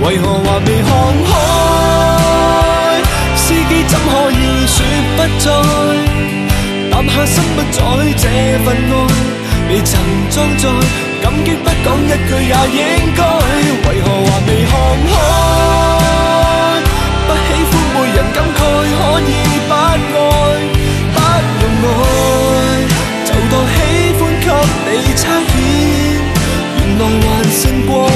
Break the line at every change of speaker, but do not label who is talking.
为何还未看开？司机怎可以说不再？淡下心不再这份爱，未曾装载，感激不讲一句也应该。为何还未看开？不喜欢每人感慨，可以不爱，不用爱，就当喜欢给你差遣，原來還勝過。